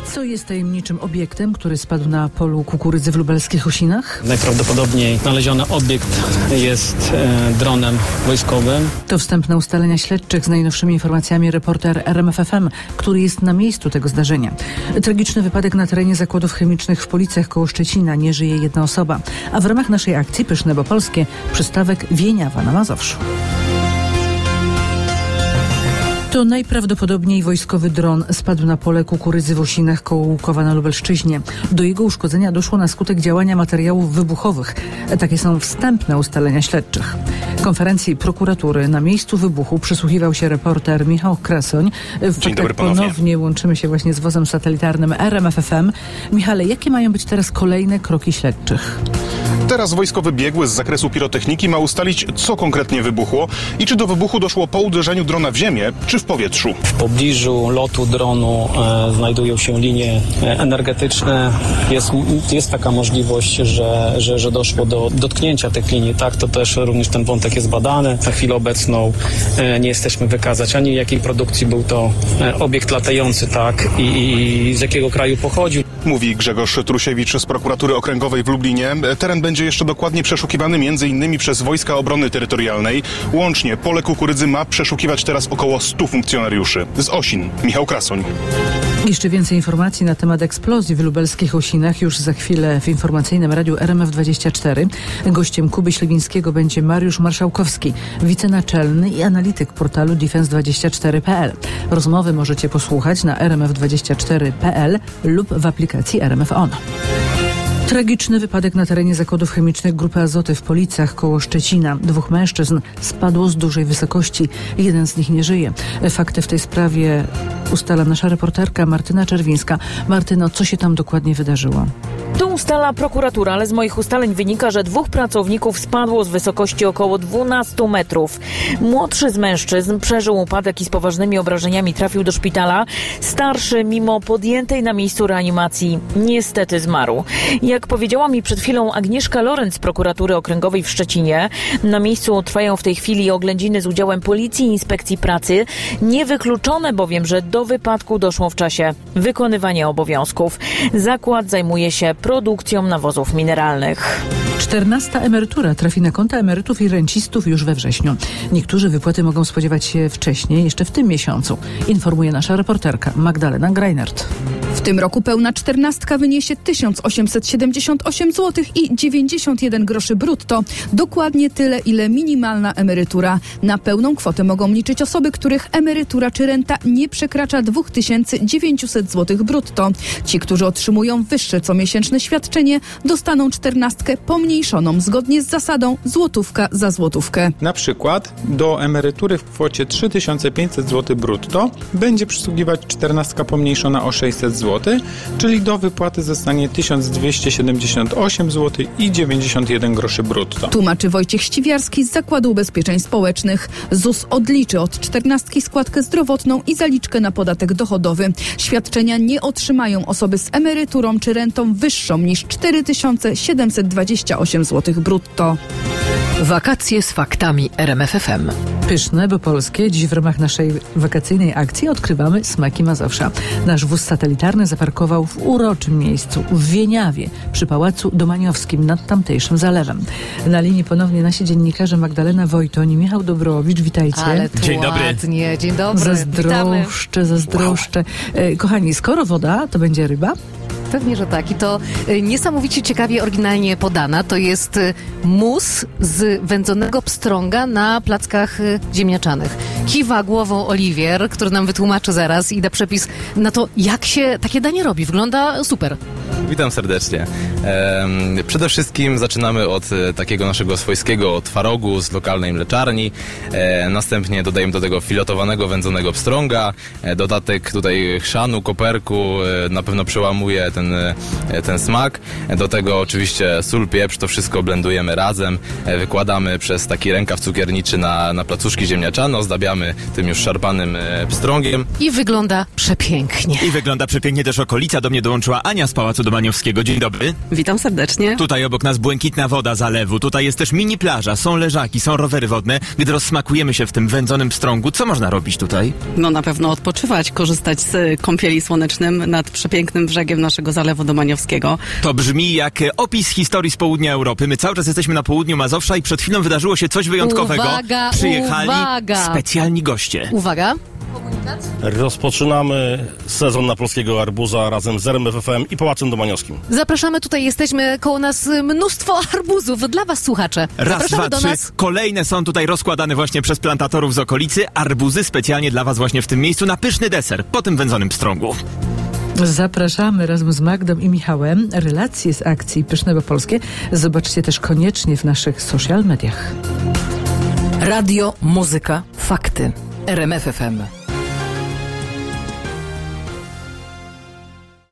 Co jest tajemniczym obiektem, który spadł na polu kukurydzy w lubelskich Husinach? Najprawdopodobniej znaleziony obiekt jest dronem wojskowym. To wstępne ustalenia śledczych z najnowszymi informacjami reporter RMFFM, który jest na miejscu tego zdarzenia. Tragiczny wypadek na terenie zakładów chemicznych w Policach koło Szczecina. Nie żyje jedna osoba. A w ramach naszej akcji Pyszne bo Polskie przystawek Wieniawa na Mazowszu. To najprawdopodobniej wojskowy dron spadł na pole kukurydzy w Husinach koło Łukowa na Lubelszczyźnie. Do jego uszkodzenia doszło na skutek działania materiałów wybuchowych. Takie są wstępne ustalenia śledczych. Konferencji prokuratury na miejscu wybuchu przysłuchiwał się reporter Michał Krasoń. Dzień dobry ponownie. Ponownie łączymy się właśnie z wozem satelitarnym RMFFM. Michale, jakie mają być teraz kolejne kroki śledczych? Teraz wojskowy biegły z zakresu pirotechniki ma ustalić, co konkretnie wybuchło i czy do wybuchu doszło po uderzeniu drona w ziemię, czy w powietrzu. W pobliżu lotu dronu znajdują się linie energetyczne. Jest taka możliwość, że doszło do dotknięcia tych linii. Tak, to też również ten wątek jest badany. Na chwilę obecną nie jesteśmy wykazać ani jakiej produkcji był to obiekt latający, tak, i z jakiego kraju pochodził. Mówi Grzegorz Trusiewicz z prokuratury okręgowej w Lublinie. Teren będzie jeszcze dokładnie przeszukiwany m.in. przez Wojska Obrony Terytorialnej. Łącznie pole kukurydzy ma przeszukiwać teraz około 100 funkcjonariuszy. Z Osin, Michał Krasoń. Jeszcze więcej informacji na temat eksplozji w lubelskich Husinach już za chwilę w informacyjnym radiu RMF24. Gościem Kuby Ślewińskiego będzie Mariusz Marszałkowski, wicenaczelny i analityk portalu defense24.pl. Rozmowy możecie posłuchać na rmf24.pl lub w aplikacji RMF On. Tragiczny wypadek na terenie zakładów chemicznych Grupy Azoty w Policach koło Szczecina. 2 mężczyzn spadło z dużej wysokości. Jeden z nich nie żyje. Fakty w tej sprawie ustala nasza reporterka Martyna Czerwińska. Martyno, co się tam dokładnie wydarzyło? To ustala prokuratura, ale z moich ustaleń wynika, że 2 pracowników spadło z wysokości około 12 metrów. Młodszy z mężczyzn przeżył upadek i z poważnymi obrażeniami trafił do szpitala. Starszy, mimo podjętej na miejscu reanimacji, niestety zmarł. Jak powiedziała mi przed chwilą Agnieszka Lorenz z prokuratury okręgowej w Szczecinie, na miejscu trwają w tej chwili oględziny z udziałem Policji i Inspekcji Pracy. Niewykluczone bowiem, że do wypadku doszło w czasie wykonywania obowiązków. Zakład zajmuje się produkcją nawozów mineralnych. 14. emerytura trafi na konta emerytów i rencistów już we wrześniu. Niektórzy wypłaty mogą spodziewać się wcześniej, jeszcze w tym miesiącu, informuje nasza reporterka Magdalena Greinert. W tym roku pełna 14 wyniesie 1878 zł i 91 groszy brutto. Dokładnie tyle, ile minimalna emerytura. Na pełną kwotę mogą liczyć osoby, których emerytura czy renta nie przekracza 2900 zł brutto. Ci, którzy otrzymują wyższe comiesięczne świadczenie, dostaną 14 pomniejszoną zgodnie z zasadą złotówka za złotówkę. Na przykład do emerytury w kwocie 3500 zł brutto będzie przysługiwać 14 pomniejszona o 600 zł, czyli do wypłaty zostanie 1278 zł i 91 groszy brutto. Tłumaczy Wojciech Ściwiarski z Zakładu Ubezpieczeń Społecznych. ZUS odliczy od 14 składkę zdrowotną i zaliczkę na podatek dochodowy. Świadczenia nie otrzymają osoby z emeryturą czy rentą wyższą niż 4728 zł brutto. Wakacje z faktami RMFFM. Pyszne bo polskie. Dziś w ramach naszej wakacyjnej akcji odkrywamy smaki Mazowsza. Nasz wóz satelitarny zaparkował w uroczym miejscu, w Wieniawie, przy Pałacu Domaniowskim nad tamtejszym zalewem. Na linii ponownie nasi dziennikarze Magdalena Wojtoń i Michał Dobrowicz. Witajcie. Ale tu Dzień dobry. Ładnie. Dzień dobry. Zazdroszczę. Kochani, skoro woda, to będzie ryba? Pewnie, że tak. I to niesamowicie ciekawie, oryginalnie podana. To jest mus z wędzonego pstrąga na plackach ziemniaczanych. Kiwa głową Oliwier, który nam wytłumaczy zaraz i da przepis na to, jak się takie danie robi. Wygląda super. Witam serdecznie. Przede wszystkim zaczynamy od takiego naszego swojskiego twarogu z lokalnej mleczarni. Następnie dodajemy do tego filotowanego, wędzonego pstrąga. Dodatek tutaj chrzanu, koperku na pewno przełamuje ten smak. Do tego oczywiście sól, pieprz, to wszystko blendujemy razem. Wykładamy przez taki rękaw cukierniczy na placuszki ziemniaczane, ozdabiamy tym już szarpanym pstrągiem. I wygląda przepięknie. I wygląda przepięknie też okolica. Do mnie dołączyła Ania z Pałacu Domaniowskiego. Dzień dobry. Witam serdecznie. Tutaj obok nas błękitna woda zalewu, tutaj jest też mini plaża, są leżaki, są rowery wodne. Gdy rozsmakujemy się w tym wędzonym pstrągu, co można robić tutaj? No na pewno odpoczywać, korzystać z kąpieli słonecznym nad przepięknym brzegiem naszego Zalewu Domaniowskiego. To brzmi jak opis historii z południa Europy. My cały czas jesteśmy na południu Mazowsza i przed chwilą wydarzyło się coś wyjątkowego. Przyjechali specjalni goście. Uwaga. Rozpoczynamy sezon na polskiego arbuza razem z RMF FM i Pałacem Domaniowskim. Zapraszamy, tutaj jesteśmy, koło nas mnóstwo arbuzów dla was, słuchacze. Raz, Zapraszamy dwa, trzy. nas. Kolejne są tutaj rozkładane właśnie przez plantatorów z okolicy. Arbuzy specjalnie dla was właśnie w tym miejscu na pyszny deser po tym wędzonym pstrągu. Zapraszamy razem z Magdą i Michałem. Relacje z akcji Pyszne bo Polskie zobaczcie też koniecznie w naszych social mediach. Radio, muzyka, fakty. RMF FM.